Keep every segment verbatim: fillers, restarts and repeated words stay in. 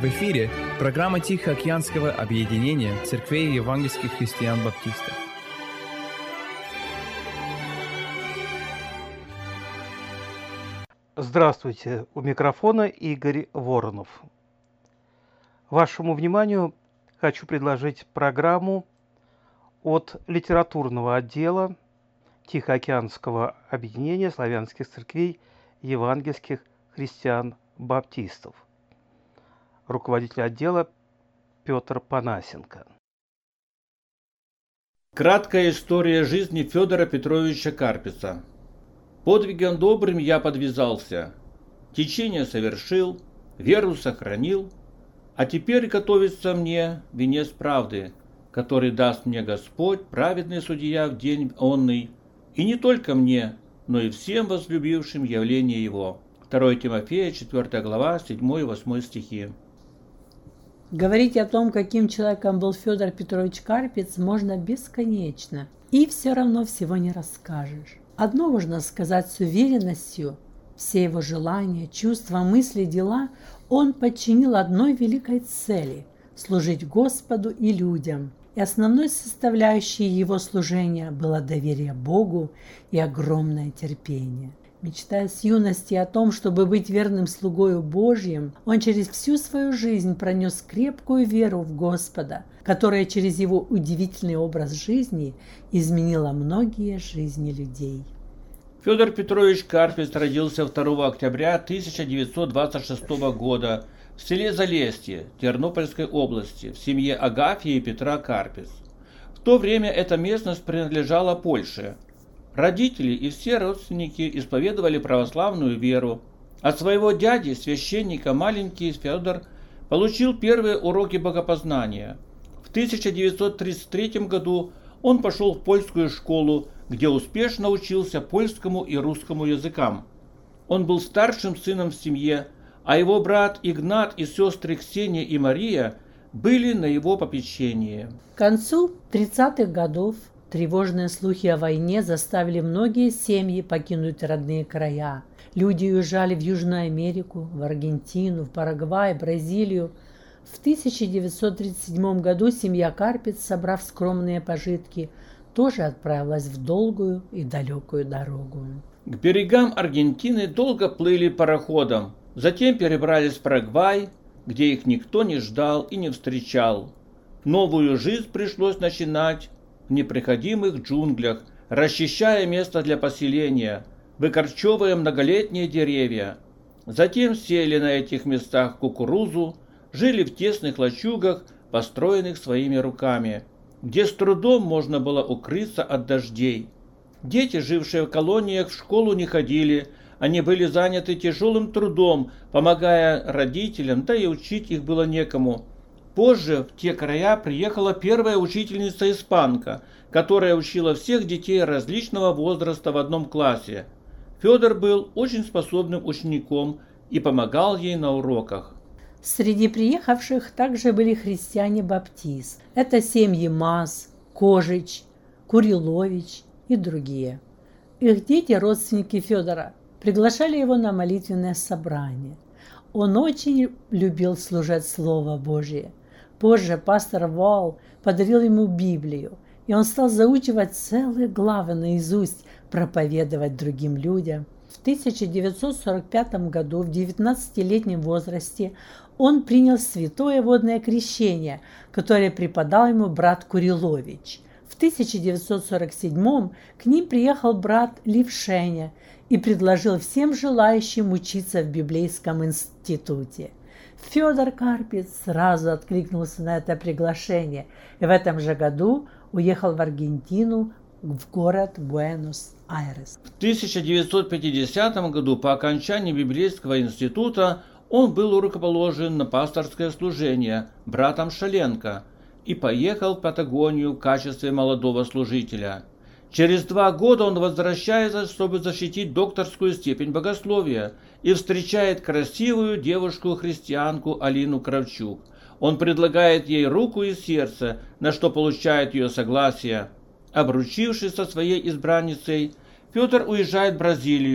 В эфире программа Тихоокеанского объединения церквей евангельских христиан-баптистов. Здравствуйте, у микрофона Игорь Воронов. Вашему вниманию хочу предложить программу от литературного отдела Тихоокеанского объединения славянских церквей евангельских христиан-баптистов. Руководитель отдела Петр Панасенко. Краткая история жизни Федора Петровича Карпица. Подвигом добрым я подвязался, течение совершил, веру сохранил, а теперь готовится мне венец правды, который даст мне Господь, праведный судья, в день онный, и не только мне, но и всем возлюбившим явление Его. второе Тимофея, четвёртая глава, седьмой и восьмой стихи. Говорить о том, каким человеком был Федор Петрович Карпиц, можно бесконечно, и все равно всего не расскажешь. Одно можно сказать с уверенностью: все его желания, чувства, мысли, дела он подчинил одной великой цели – служить Господу и людям. И основной составляющей его служения было доверие Богу и огромное терпение. Мечтая с юности о том, чтобы быть верным слугою Божьим, он через всю свою жизнь пронес крепкую веру в Господа, которая через его удивительный образ жизни изменила многие жизни людей. Федор Петрович Карпиц родился второго октября тысяча девятьсот двадцать шестого года в селе Залесье Тернопольской области в семье Агафьи и Петра Карпиц. В то время эта местность принадлежала Польше. Родители и все родственники исповедовали православную веру. От своего дяди, священника, маленький Федор получил первые уроки богопознания. В тысяча девятьсот тридцать третьем году он пошел в польскую школу, где успешно учился польскому и русскому языкам. Он был старшим сыном в семье, а его брат Игнат и сестры Ксения и Мария были на его попечении. К концу тридцатых годов тревожные слухи о войне заставили многие семьи покинуть родные края. Люди уезжали в Южную Америку, в Аргентину, в Парагвай, Бразилию. В тысяча девятьсот тридцать седьмом году семья Карпиц, собрав скромные пожитки, тоже отправилась в долгую и далекую дорогу. К берегам Аргентины долго плыли пароходом, затем перебрались в Парагвай, где их никто не ждал и не встречал. Новую жизнь пришлось начинать в непроходимых джунглях, расчищая место для поселения, выкорчевывая многолетние деревья. Затем сели на этих местах кукурузу, жили в тесных лачугах, построенных своими руками, где с трудом можно было укрыться от дождей. Дети, жившие в колониях, в школу не ходили, они были заняты тяжелым трудом, помогая родителям, да и учить их было некому. Позже в те края приехала первая учительница-испанка, которая учила всех детей различного возраста в одном классе. Федор был очень способным учеником и помогал ей на уроках. Среди приехавших также были христиане-баптисты. Это семьи Маз, Кожич, Курилович и другие. Их дети, родственники Федора, приглашали его на молитвенное собрание. Он очень любил служить Слово Божие. Позже пастор Вал подарил ему Библию, и он стал заучивать целые главы наизусть, проповедовать другим людям. В тысяча девятьсот сорок пятом году, в девятнадцатилетнем возрасте, он принял святое водное крещение, которое преподал ему брат Курилович. В тысяча девятьсот сорок седьмом к ним приехал брат Левшеня и предложил всем желающим учиться в библейском институте. Федор Карпиц сразу откликнулся на это приглашение и в этом же году уехал в Аргентину, в город Буэнос-Айрес. В тысяча девятьсот пятидесятом году по окончании библейского института он был рукоположен на пасторское служение братом Шаленко и поехал в Патагонию в качестве молодого служителя. Через два года он возвращается, чтобы защитить докторскую степень богословия, и встречает красивую девушку-христианку Алину Кравчук. Он предлагает ей руку и сердце, на что получает ее согласие. Обручившись со своей избранницей, Петр уезжает в Бразилию,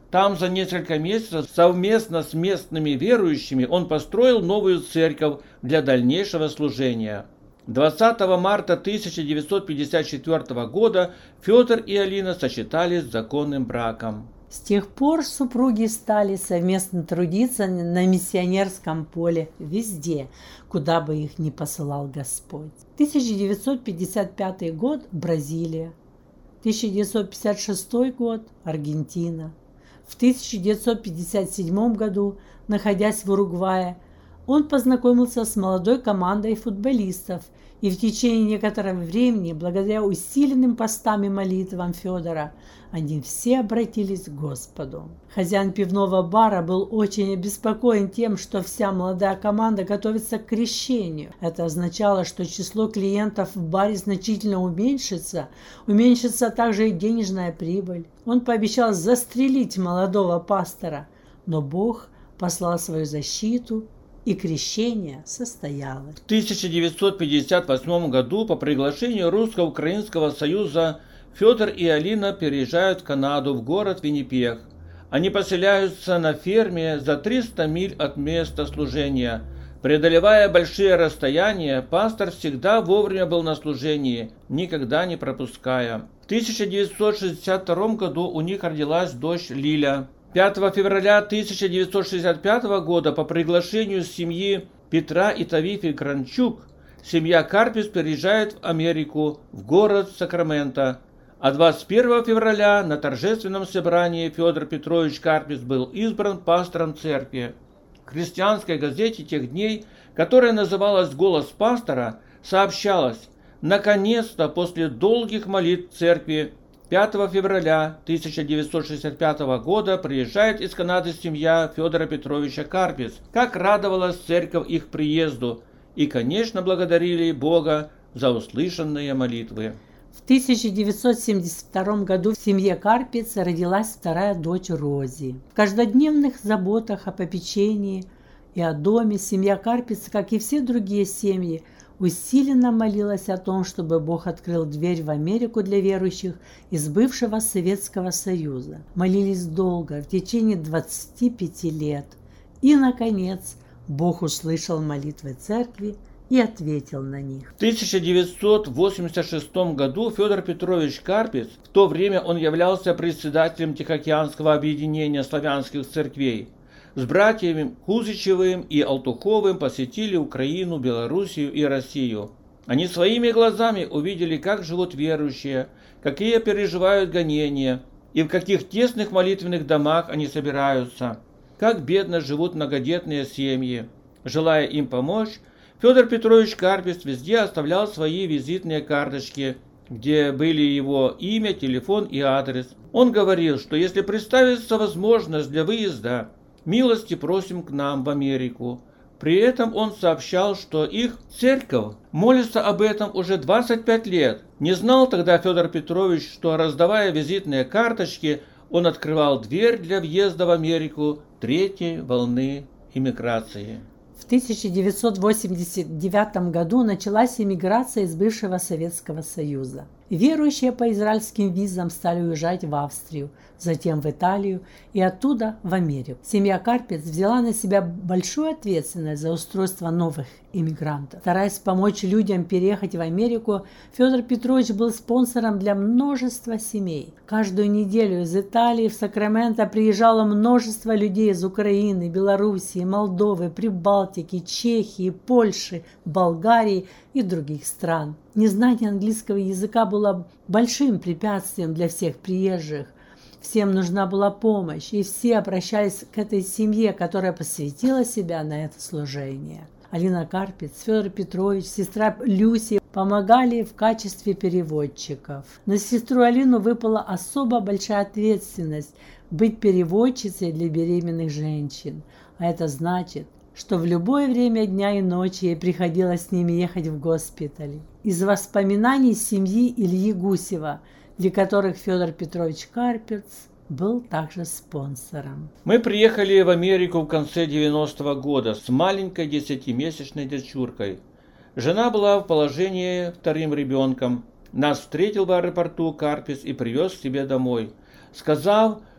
Там за несколько месяцев совместно с местными верующими он построил новую церковь для дальнейшего служения. двадцатого марта тысяча девятьсот пятьдесят четвёртого года Федор и Алина сочетались законным браком. С тех пор супруги стали совместно трудиться на миссионерском поле везде, куда бы их ни посылал Господь. тысяча девятьсот пятьдесят пятый год – Бразилия, тысяча девятьсот пятьдесят шестой год – Аргентина. В тысяча девятьсот пятьдесят седьмом году, находясь в Уругвае, он познакомился с молодой командой футболистов, и в течение некоторого времени, благодаря усиленным постам и молитвам Федора, они все обратились к Господу. Хозяин пивного бара был очень обеспокоен тем, что вся молодая команда готовится к крещению. Это означало, что число клиентов в баре значительно уменьшится, уменьшится также и денежная прибыль. Он пообещал застрелить молодого пастора, но Бог послал свою защиту, и крещение состоялось. В тысяча девятьсот пятьдесят восьмом году по приглашению Русско-Украинского союза Федор и Алина переезжают в Канаду, в город Виннипег. Они поселяются на ферме за триста миль от места служения. Преодолевая большие расстояния, пастор всегда вовремя был на служении, никогда не пропуская. В тысяча девятьсот шестьдесят втором году у них родилась дочь Лиля. пятого февраля тысяча девятьсот шестьдесят пятого года по приглашению семьи Петра и Тавифи Гранчук семья Карпис переезжает в Америку, в город Сакраменто. А двадцать первого февраля на торжественном собрании Федор Петрович Карпис был избран пастором церкви. В христианской газете тех дней, которая называлась «Голос пастора», сообщалось: наконец-то после долгих молитв церкви пятого февраля тысяча девятьсот шестьдесят пятого года приезжает из Канады семья Федора Петровича Карпис. Как радовалась церковь их приезду, и, конечно, благодарили Бога за услышанные молитвы. В тысяча девятьсот семьдесят втором году в семье Карпиц родилась вторая дочь Рози. В каждодневных заботах о попечении и о доме семья Карпиц, как и все другие семьи, усиленно молилась о том, чтобы Бог открыл дверь в Америку для верующих из бывшего Советского Союза. Молились долго, в течение двадцати пяти лет. И, наконец, Бог услышал молитвы церкви и ответил на них. В тысяча девятьсот восемьдесят шестом году Федор Петрович Карпис, в то время он являлся председателем Тихоокеанского объединения славянских церквей, с братьями Кузичевым и Алтуховым посетили Украину, Белоруссию и Россию. Они своими глазами увидели, как живут верующие, какие переживают гонения, и в каких тесных молитвенных домах они собираются, как бедно живут многодетные семьи. Желая им помочь, Федор Петрович Карпис везде оставлял свои визитные карточки, где были его имя, телефон и адрес. Он говорил, что если представится возможность для выезда, милости просим к нам в Америку. При этом он сообщал, что их церковь молится об этом уже двадцать пять лет. Не знал тогда Федор Петрович, что, раздавая визитные карточки, он открывал дверь для въезда в Америку третьей волны иммиграции. В тысяча девятьсот восемьдесят девятом году началась эмиграция из бывшего Советского Союза. Верующие по израильским визам стали уезжать в Австрию, затем в Италию и оттуда в Америку. Семья Карпиц взяла на себя большую ответственность за устройство новых иммигрантов. Стараясь помочь людям переехать в Америку, Федор Петрович был спонсором для множества семей. Каждую неделю из Италии в Сакраменто приезжало множество людей из Украины, Белоруссии, Молдовы, Прибалтики, Чехии, Польши, Болгарии и других стран. Незнание английского языка было большим препятствием для всех приезжих. Всем нужна была помощь, и все обращались к этой семье, которая посвятила себя на это служение. Алина Карпиц, Федор Петрович, сестра Люси помогали в качестве переводчиков. На сестру Алину выпала особо большая ответственность быть переводчицей для беременных женщин. А это значит, что в любое время дня и ночи ей приходилось с ними ехать в госпиталь. Из воспоминаний семьи Ильи Гусева, для которых Федор Петрович Карпиц был также спонсором. Мы приехали в Америку в конце девяностого года с маленькой десятимесячной дочуркой. Жена была в положении вторым ребенком. Нас встретил в аэропорту Карпис и привез к себе домой, сказав,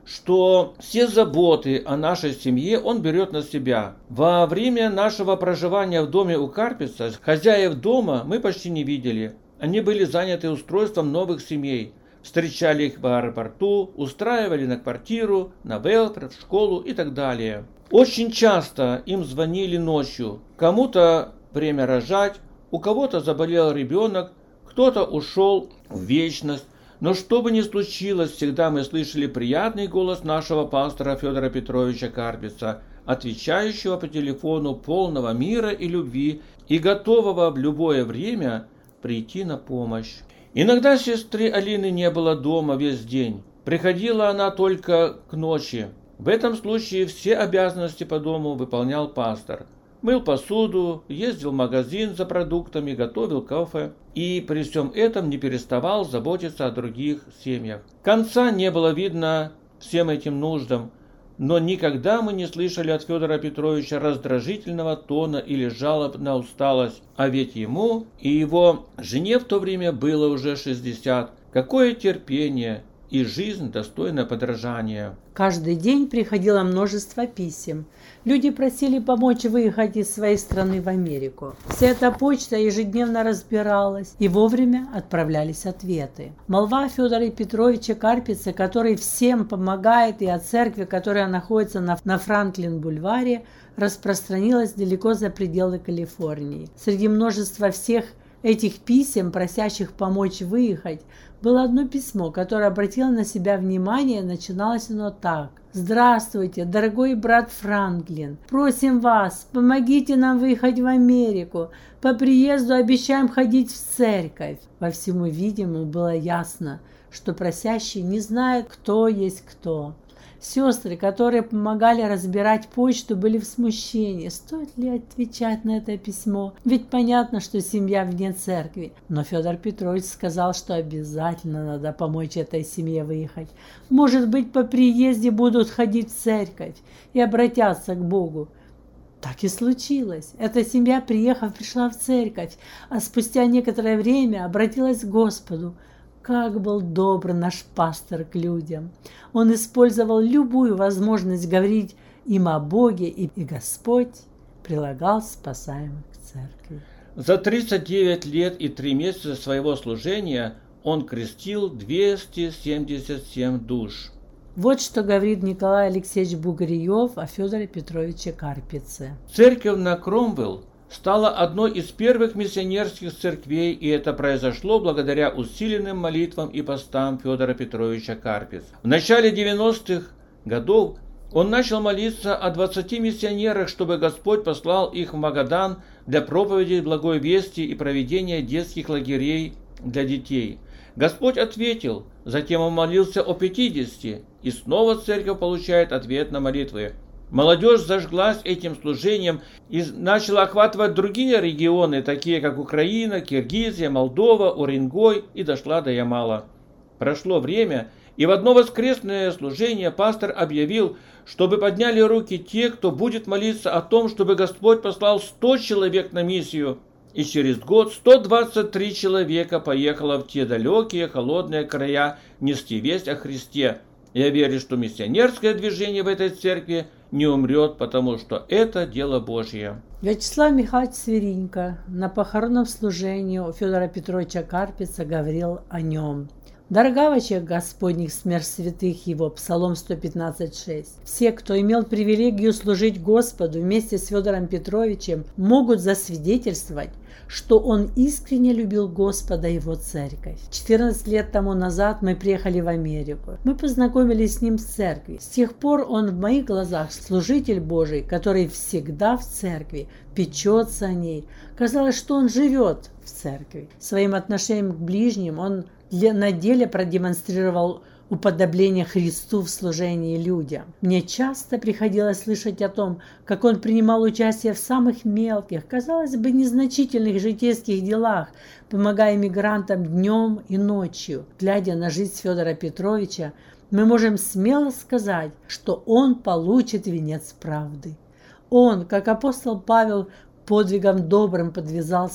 что все заботы о нашей семье он берет на себя. Во время нашего проживания в доме у Карпица хозяев дома мы почти не видели. Они были заняты устройством новых семей. Встречали их в аэропорту, устраивали на квартиру, на велфер, в школу и так далее. Очень часто им звонили ночью. Кому-то время рожать, у кого-то заболел ребенок, кто-то ушел в вечность. Но что бы ни случилось, всегда мы слышали приятный голос нашего пастора Федора Петровича Карпица, отвечающего по телефону, полного мира и любви и готового в любое время прийти на помощь. Иногда сестры Алины не было дома весь день. Приходила она только к ночи. В этом случае все обязанности по дому выполнял пастор. Мыл посуду, ездил в магазин за продуктами, готовил кофе. И при всем этом не переставал заботиться о других семьях. Конца не было видно всем этим нуждам, но никогда мы не слышали от Федора Петровича раздражительного тона или жалоб на усталость. А ведь ему и его жене в то время было уже шестьдесят. Какое терпение! И жизнь достойна подражания. Каждый день приходило множество писем. Люди просили помочь выехать из своей страны в Америку. Вся эта почта ежедневно разбиралась, и вовремя отправлялись ответы. Молва о Федоре Петровиче Карпице, который всем помогает, и о церкви, которая находится на, на Франклин-бульваре, распространилась далеко за пределы Калифорнии. Среди множества всех этих писем, просящих помочь выехать, было одно письмо, которое обратило на себя внимание, начиналось оно так. «Здравствуйте, дорогой брат Франклин! Просим вас, помогите нам выехать в Америку. По приезду обещаем ходить в церковь». По всему видимому было ясно, что просящий не знает, кто есть кто. Сестры, которые помогали разбирать почту, были в смущении. Стоит ли отвечать на это письмо? Ведь понятно, что семья вне церкви. Но Федор Петрович сказал, что обязательно надо помочь этой семье выехать. Может быть, по приезде будут ходить в церковь и обратятся к Богу. Так и случилось. Эта семья, приехав, пришла в церковь, а спустя некоторое время обратилась к Господу. Как был добр наш пастор к людям. Он использовал любую возможность говорить им о Боге, и Господь прилагал спасаемых к церкви. За тридцать девять лет и три месяца своего служения он крестил двести семьдесят семь душ. Вот что говорит Николай Алексеевич Бугариев о Федоре Петровиче Карпице. Церковь на Кромвелл стала одной из первых миссионерских церквей, и это произошло благодаря усиленным молитвам и постам Федора Петровича Карпица. В начале девяностых годов он начал молиться о двадцати миссионерах, чтобы Господь послал их в Магадан для проповеди благой вести и проведения детских лагерей для детей. Господь ответил, затем он молился о пятидесяти, и снова церковь получает ответ на молитвы. Молодежь зажглась этим служением и начала охватывать другие регионы, такие как Украина, Киргизия, Молдова, Уренгой, и дошла до Ямала. Прошло время, и в одно воскресное служение пастор объявил, чтобы подняли руки те, кто будет молиться о том, чтобы Господь послал сто человек на миссию. И через год сто двадцать три человека поехало в те далекие холодные края нести весть о Христе. Я верю, что миссионерское движение в этой церкви не умрет, потому что это дело Божье. Вячеслав Михайлович Сверинько на похоронном служении у Федора Петровича Карпица говорил о нем. «Дорога в очах Господних смерть святых его» Псалом сто пятнадцать шесть. Все, кто имел привилегию служить Господу вместе с Федором Петровичем, могут засвидетельствовать, что он искренне любил Господа и его церковь. четырнадцать лет тому назад мы приехали в Америку. Мы познакомились с ним в церкви. С тех пор он в моих глазах служитель Божий, который всегда в церкви, печется о ней. Казалось, что он живет в церкви. Своим отношением к ближним он на деле продемонстрировал уподобление Христу в служении людям. Мне часто приходилось слышать о том, как он принимал участие в самых мелких, казалось бы, незначительных житейских делах, помогая мигрантам днем и ночью. Глядя на жизнь Федора Петровича, мы можем смело сказать, что он получит венец правды. Он, как апостол Павел, подвигом добрым подвязался,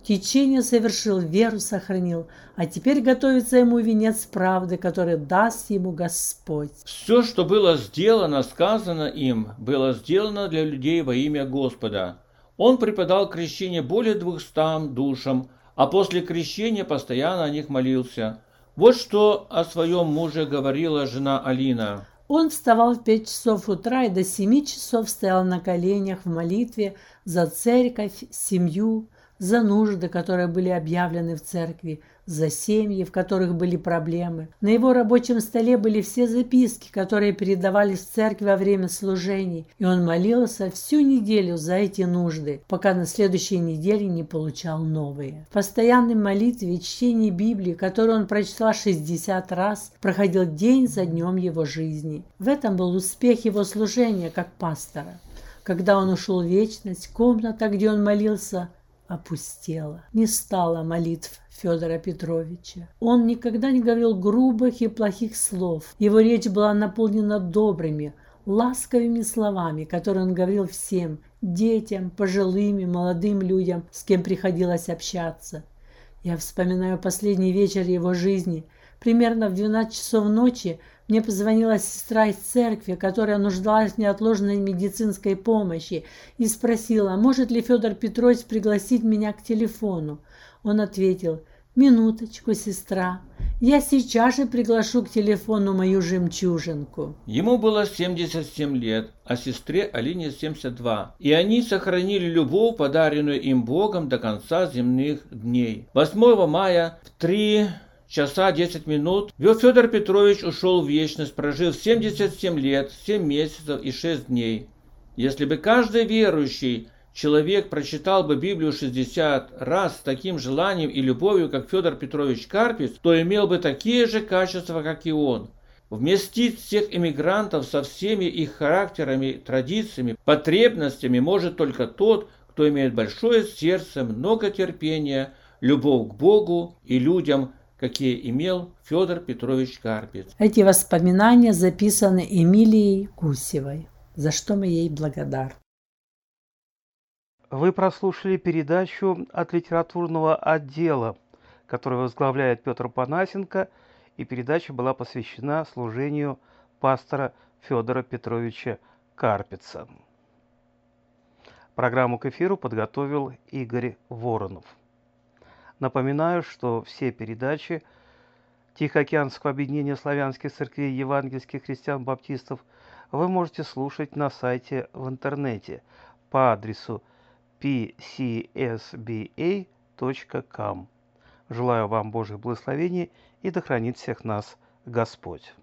Течение совершил, веру сохранил, а теперь готовится ему венец правды, который даст ему Господь. Все, что было сделано, сказано им, было сделано для людей во имя Господа. Он преподал крещение более двухстам душам, а после крещения постоянно о них молился. Вот что о своем муже говорила жена Алина. Он вставал в пять часов утра и до семи часов стоял на коленях в молитве за церковь, семью, за нужды, которые были объявлены в церкви, за семьи, в которых были проблемы. На его рабочем столе были все записки, которые передавались в церкви во время служений, и он молился всю неделю за эти нужды, пока на следующей неделе не получал новые. В постоянной молитве и чтении Библии, которую он прочитал шестьдесят раз, проходил день за днем его жизни. В этом был успех его служения как пастора. Когда он ушел в вечность, комната, где он молился, опустела. Не стало молитв Федора Петровича. Он никогда не говорил грубых и плохих слов. Его речь была наполнена добрыми, ласковыми словами, которые он говорил всем, детям, пожилым и молодым людям, с кем приходилось общаться. Я вспоминаю последний вечер его жизни. Примерно в двенадцать часов ночи мне позвонила сестра из церкви, которая нуждалась в неотложной медицинской помощи, и спросила, может ли Федор Петрович пригласить меня к телефону. Он ответил: «Минуточку, сестра, я сейчас же приглашу к телефону мою жемчужинку». Ему было семьдесят семь лет, а сестре Алине семьдесят два, и они сохранили любовь, подаренную им Богом до конца земных дней. восьмого мая в три часа десять минут Федор Петрович ушел в вечность, прожив семьдесят семь лет, семь месяцев и шесть дней. Если бы каждый верующий человек прочитал бы Библию шестьдесят раз с таким желанием и любовью, как Федор Петрович Карпец, то имел бы такие же качества, как и он. Вместить всех эмигрантов со всеми их характерами, традициями, потребностями может только тот, кто имеет большое сердце, много терпения, любовь к Богу и людям, какие имел Федор Петрович Карпец. Эти воспоминания записаны Эмилией Гусевой, за что мы ей благодарны. Вы прослушали передачу от литературного отдела, который возглавляет Петр Панасенко, и передача была посвящена служению пастора Федора Петровича Карпеца. Программу к эфиру подготовил Игорь Воронов. Напоминаю, что все передачи Тихоокеанского объединения славянских церквей евангельских христиан-баптистов вы можете слушать на сайте в интернете по адресу пи си эс би эй точка ком. Желаю вам Божьих благословений и да хранит всех нас Господь.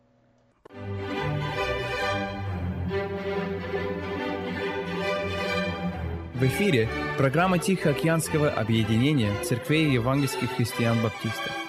В эфире программа Тихоокеанского объединения церквей евангельских христиан-баптистов.